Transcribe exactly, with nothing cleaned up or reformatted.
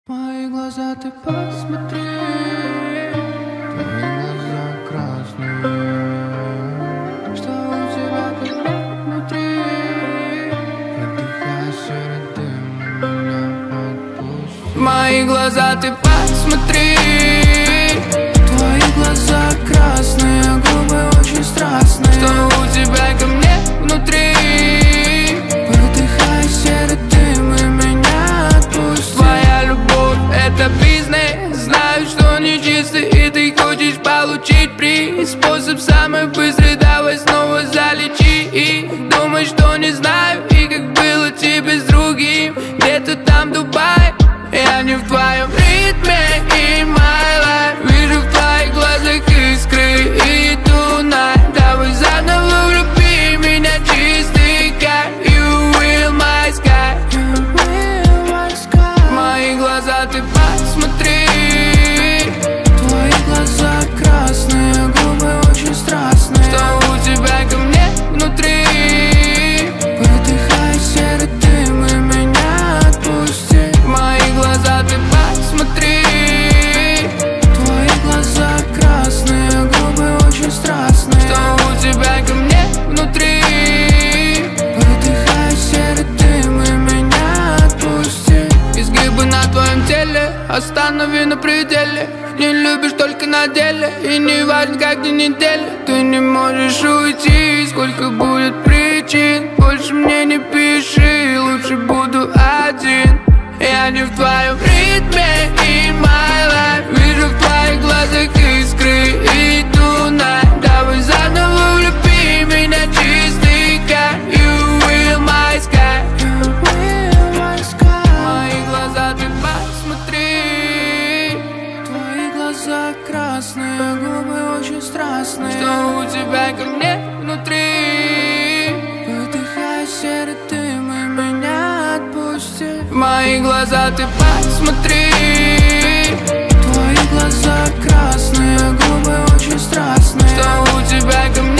Мои глаза ты посмотри, твои глаза красные. Что у тебя там внутри? Продыхай серый дым, меня отпусти. Мои глаза ты посмотри, твои глаза красные, губы очень страстные. Что у тебя ко мне внутри? Продыхай серый дым и меня отпусти. Твоя любовь — это бизнес, знаю, что нечистый, и ты хочешь получить приз. Способ самый быстрый, давай снова залечи. И думай, что не знаю, и как было тебе с другим. Где-то там Дубай, я не в твоем ритме. In my life, вижу в твоих глазах искры. И tonight, давай заново влюби меня чистый, как you will my sky. You will my sky. Мои глаза ты посмотри, твои глаза красные, губы очень страстные. Что у тебя ко мне внутри? Продыхай серый дым и меня отпусти. Мои глаза ты посмотри, твои глаза красные, губы очень страстные. Что у тебя ко мне внутри? Продыхай серый дым и меня отпусти. Изгибы на твоем теле останови на пределе. Не любишь только на деле, и не важно, как день недели. Ты не можешь уйти, сколько будет причин. Больше мне не пиши, лучше буду один. Я не в твоем ритме, in my life. Вижу в твоих глазах искры. И tonight, давай заново влюби меня чистый, как you will my sky. You will my sky. Мои глаза ты посмотри, твои глаза красные, губы очень страстные. Что у тебя ко мне внутри? Выдыхай серый дым и меня отпусти. Мои глаза ты посмотри, твои глаза красные, губы очень страстные. Что у тебя ко мне?